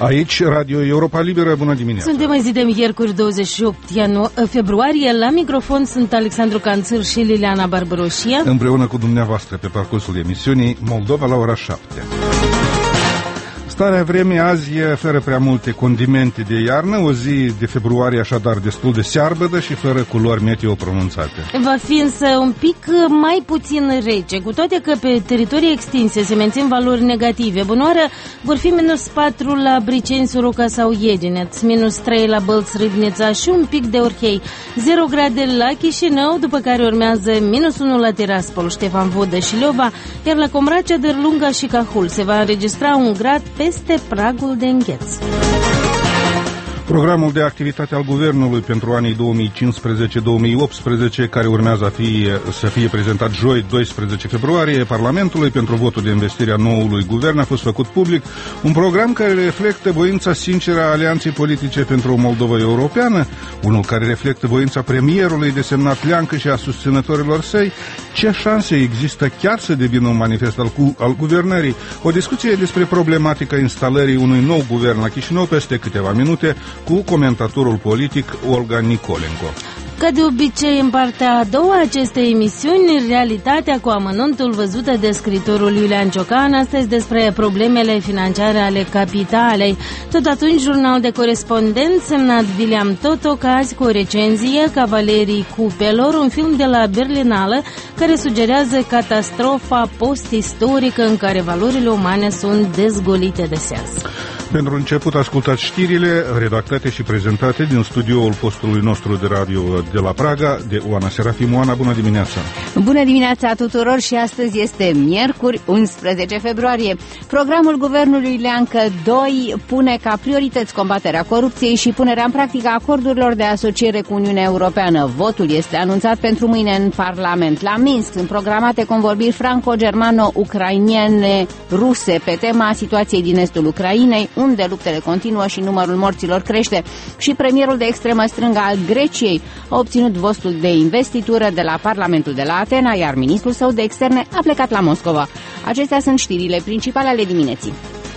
Aici, Radio Europa Liberă, bună dimineața! Suntem mai zi de miercuri, 28 februarie. La microfon sunt Alexandru Canțâr și Liliana Barbaroșia. Împreună cu dumneavoastră pe parcursul emisiunii Moldova la ora 7. Starea vremii azi fără prea multe condimente de iarnă, o zi de februarie așadar destul de searbădă și fără culori meteo pronunțate. Va fi însă un pic mai puțin rece, cu toate că pe teritorii extinse se mențin valori negative. Bunoară vor fi -4 la Briceni, Soroca sau Iedineț, -3 la Bălți, Râbnița și un pic de Orhei, 0 grade la Chișinău, după care urmează -1 la Tiraspol, Ștefan Vodă și Leova, iar la Comracea, Dârlunga și Cahul se va înregistra 1 grad peste pragul de îngheț. Programul de activitate al Guvernului pentru anii 2015-2018, care urmează să fie prezentat joi, 12 februarie, Parlamentului pentru votul de investire a noului guvern, a fost făcut public. Un program care reflectă voința sinceră a Alianței Politice pentru o Moldova Europeană, unul care reflectă voința premierului desemnat Leancă și a susținătorilor săi. Ce șanse există chiar să devină un manifest al guvernării? O discuție despre problematica instalării unui nou guvern la Chișinău peste câteva minute, cu comentatorul politic Olga Nicolenko. Ca de obicei, în partea a doua acestei emisiuni, realitatea cu amănuntul văzută de scriitorul Iulian Ciocan, astăzi despre problemele financiare ale capitalei. Tot atunci, jurnal de corespondent semnat William Totok, azi cu o recenzie, Cavalerii Cupelor, un film de la Berlinală care sugerează catastrofa post-istorică în care valorile umane sunt dezgolite de sens. Pentru început, ascultați știrile redactate și prezentate din studioul postului nostru de radio de la Praga, de Oana Serafim. Oana, bună dimineața! Bună dimineața tuturor și astăzi este miercuri, 11 februarie. Programul guvernului Leancă 2 pune ca priorități combaterea corupției și punerea în practică a acordurilor de asociere cu Uniunea Europeană. Votul este anunțat pentru mâine în Parlament. La Minsk sunt programate convorbiri franco-germano-ucrainiene ruse pe tema situației din estul Ucrainei, unde luptele continuă și numărul morților crește. Și premierul de extremă stângă al Greciei a obținut votul de investitură de la Parlamentul de la Atena, iar ministrul său de externe a plecat la Moscova. Acestea sunt știrile principale ale dimineții.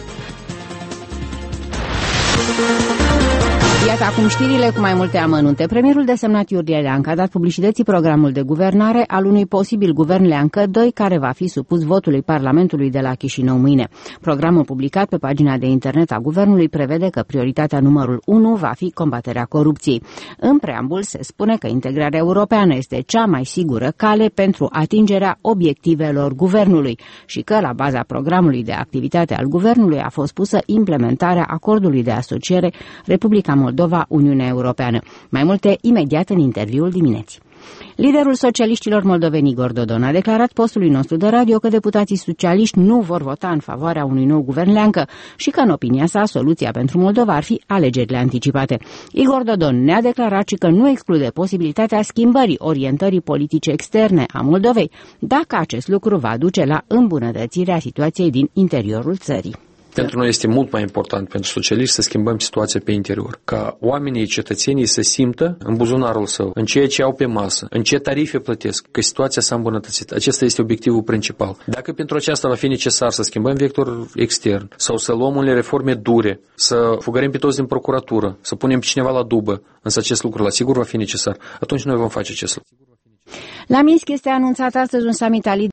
Iată acum știrile cu mai multe amănunte. Premierul desemnat Iulie Leancă a dat publicității programul de guvernare al unui posibil guvern Leancă 2, care va fi supus votului Parlamentului de la Chișinău mâine. Programul publicat pe pagina de internet a guvernului prevede că prioritatea numărul 1 va fi combaterea corupției. În preambul se spune că integrarea europeană este cea mai sigură cale pentru atingerea obiectivelor guvernului și că la baza programului de activitate al guvernului a fost pusă implementarea acordului de asociere Republica Moldova, Uniunea Europeană. Mai multe imediat în interviul dimineții. Liderul socialiștilor moldoveni Igor Dodon a declarat postului nostru de radio că deputații socialiști nu vor vota în favoarea unui nou guvern Leancă și că, în opinia sa, soluția pentru Moldova ar fi alegerile anticipate. Igor Dodon ne-a declarat și că nu exclude posibilitatea schimbării orientării politice externe a Moldovei, dacă acest lucru va duce la îmbunătățirea situației din interiorul țării. Pentru noi este mult mai important, pentru socialiști, să schimbăm situația pe interior. Ca oamenii, cetățenii să simtă în buzunarul său, în ceea ce au pe masă, în ce tarife plătesc, că situația s-a îmbunătățit. Acesta este obiectivul principal. Dacă pentru aceasta va fi necesar să schimbăm vectorul extern sau să luăm unele reforme dure, să fugărim pe toți din procuratură, să punem pe cineva la dubă, însă acest lucru la sigur va fi necesar, atunci noi vom face acest lucru. La Minsk este anunțat astăzi un summit al